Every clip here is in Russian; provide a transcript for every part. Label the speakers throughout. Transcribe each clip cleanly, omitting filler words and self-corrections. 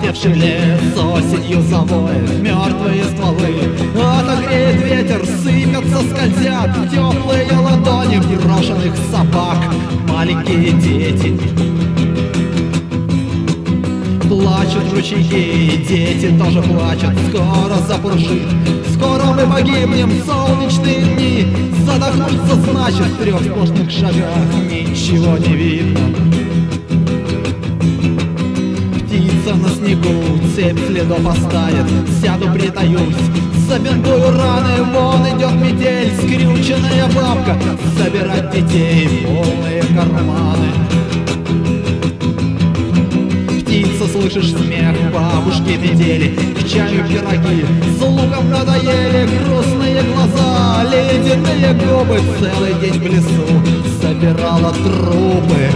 Speaker 1: Опустевший лес осенью завоет, мертвые стволы отогреет ветер, сыпятся, скользят теплые ладони брошенных собак. Маленькие дети плачут ручейки, дети тоже плачут. Скоро запружит, скоро мы погибнем, солнечные дни. Задохнуться значит в 3 сплошных шагах, ничего не видно. Птица на снегу, цепь следов оставит, сяду, притаюсь, забинтую раны, вон идет метель, скрюченная бабка, собирать детей в полные карманы. Птица, слышишь смех, бабушки метели, к чаю пироги, с луком надоели, грустные глаза, ледяные губы, целый день в лесу собирала трупы.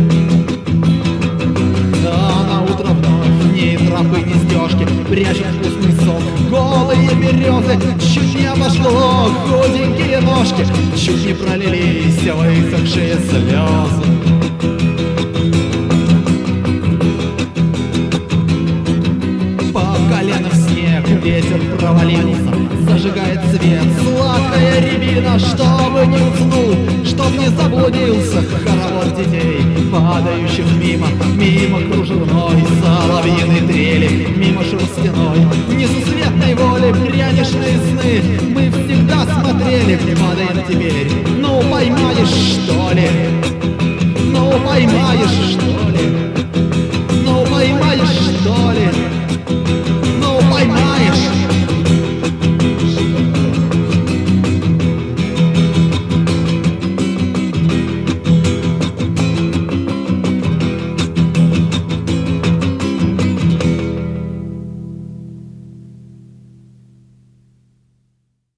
Speaker 1: Тропы, гнездежки, прячут вкусный сок. Голые березы чуть не обошло, худенькие ножки чуть не пролились высохшие слезы. По колено в снег ветер провалился, зажигает свет, сладкая рябина, чтобы не уснул, чтоб не заблудился хоровод детей, падающих мимо, мимо кружевной соловьиной трели, мимо шерстяной несусветной воли, пряничные сны мы всегда смотрели, падаем теперь. Ну поймаешь, что ли? Ну поймаешь, что ли?